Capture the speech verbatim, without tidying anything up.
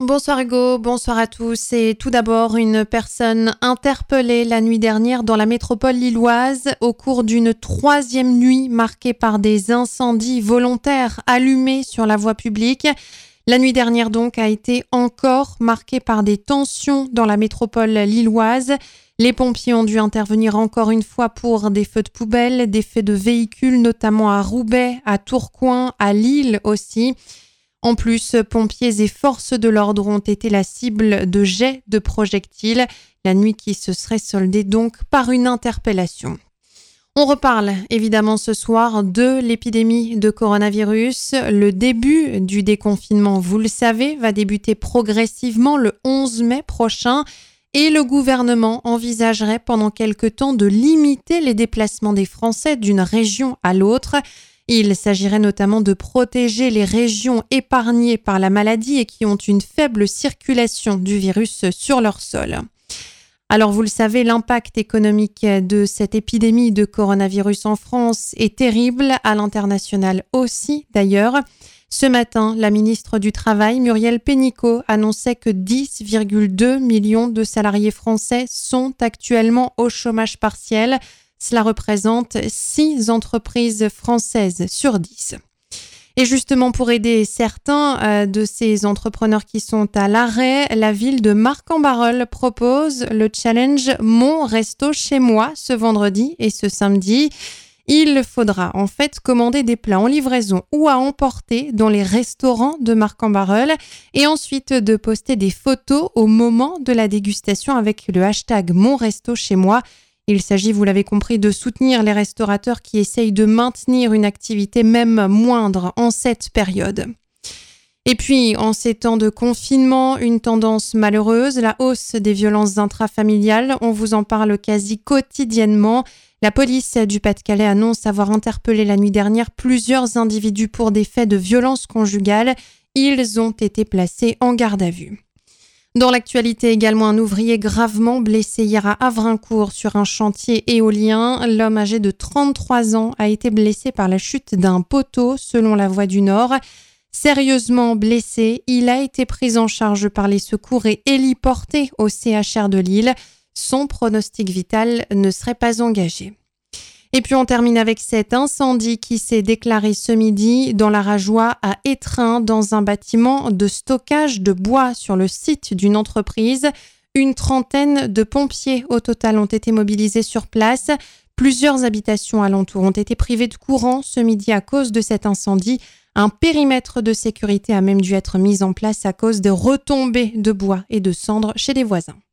Bonsoir Hugo, bonsoir à tous. Et tout d'abord, une personne interpellée la nuit dernière dans la métropole lilloise au cours d'une troisième nuit marquée par des incendies volontaires allumés sur la voie publique. La nuit dernière donc a été encore marquée par des tensions dans la métropole lilloise. Les pompiers ont dû intervenir encore une fois pour des feux de poubelle, des feux de véhicules, notamment à Roubaix, à Tourcoing, à Lille aussi. En plus, pompiers et forces de l'ordre ont été la cible de jets de projectiles, la nuit qui se serait soldée donc par une interpellation. On reparle évidemment ce soir de l'épidémie de coronavirus. Le début du déconfinement, vous le savez, va débuter progressivement le onze mai prochain et le gouvernement envisagerait pendant quelque temps de limiter les déplacements des Français d'une région à l'autre. Il s'agirait notamment de protéger les régions épargnées par la maladie et qui ont une faible circulation du virus sur leur sol. Alors vous le savez, l'impact économique de cette épidémie de coronavirus en France est terrible, à l'international aussi d'ailleurs. Ce matin, la ministre du Travail, Muriel Pénicaud, annonçait que dix virgule deux millions de salariés français sont actuellement au chômage partiel. Cela représente six entreprises françaises sur dix. Et justement, pour aider certains euh, de ces entrepreneurs qui sont à l'arrêt, la ville de Marcq-en-Barœul propose le challenge Mon Resto Chez Moi ce vendredi et ce samedi. Il faudra en fait commander des plats en livraison ou à emporter dans les restaurants de Marcq-en-Barœul et ensuite de poster des photos au moment de la dégustation avec le hashtag Mon Resto Chez Moi. Il s'agit, vous l'avez compris, de soutenir les restaurateurs qui essayent de maintenir une activité même moindre en cette période. Et puis, en ces temps de confinement, une tendance malheureuse, la hausse des violences intrafamiliales. On vous en parle quasi quotidiennement. La police du Pas-de-Calais annonce avoir interpellé la nuit dernière plusieurs individus pour des faits de violence conjugale. Ils ont été placés en garde à vue. Dans l'actualité également, un ouvrier gravement blessé hier à Havrincourt sur un chantier éolien. L'homme âgé de trente-trois ans a été blessé par la chute d'un poteau selon la Voix du Nord. Sérieusement blessé, il a été pris en charge par les secours et héliporté au C H R de Lille. Son pronostic vital ne serait pas engagé. Et puis on termine avec cet incendie qui s'est déclaré ce midi dans la Rajoie à Étreins, dans un bâtiment de stockage de bois sur le site d'une entreprise. Une trentaine de pompiers au total ont été mobilisés sur place. Plusieurs habitations alentours ont été privées de courant ce midi à cause de cet incendie. Un périmètre de sécurité a même dû être mis en place à cause des retombées de bois et de cendres chez des voisins.